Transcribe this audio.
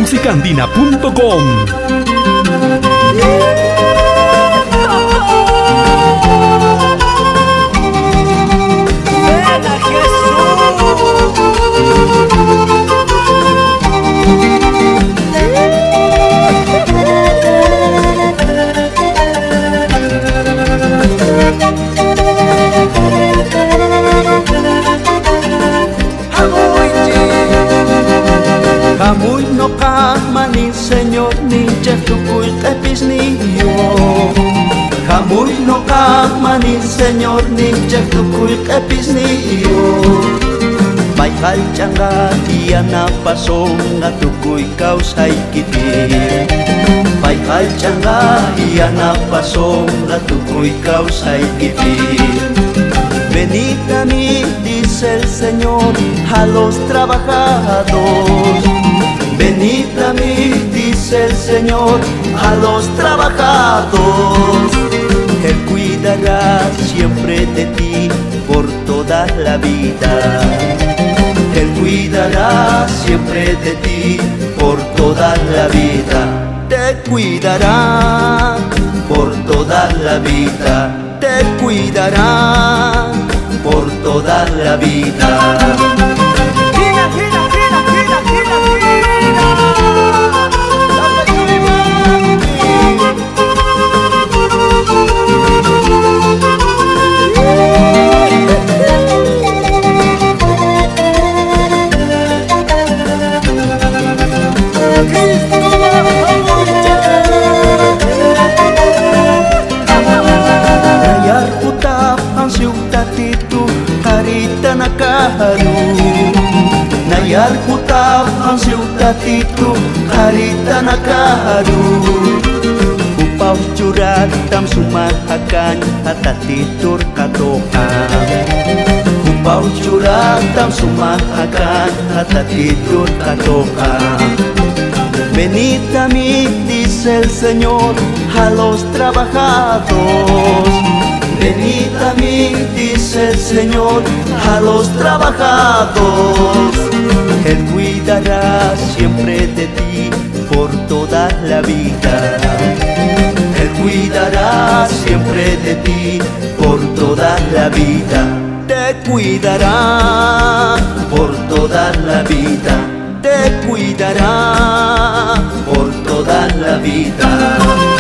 musicandina.com. Hamuy no kamani señor ni chatukuy epis ni yo. Hamuy no kamani señor ni chatukuy epis ni yo. Baihal changa tiana pasonga tukuy kausay kiti. Baihal changa tiana pasonga tukuy kausay kiti. Venid a mí, dice el Señor, a los trabajadores. Venid a mí, dice el Señor, a los trabajadores. Él cuidará siempre de ti por toda la vida. Él cuidará siempre de ti por toda la vida. Te cuidará por toda la vida. Te cuidará por toda la vida. Gira, gira, gira, gira, gira, gira. Dale tu Nayar kutap ang ciudad itu harita nakaharu. Upaw curat tam sumahakan hatatitur katokan. Upaw curat tam sumahakan hatatitur katokan. Venid a mí, dice el Señor, a los trabajadores. Venid a mí, dice el Señor, a los trabajadores. Él cuidará siempre de ti por toda la vida. Él cuidará siempre de ti por toda la vida. Te cuidará por toda la vida. Te cuidará por toda la vida.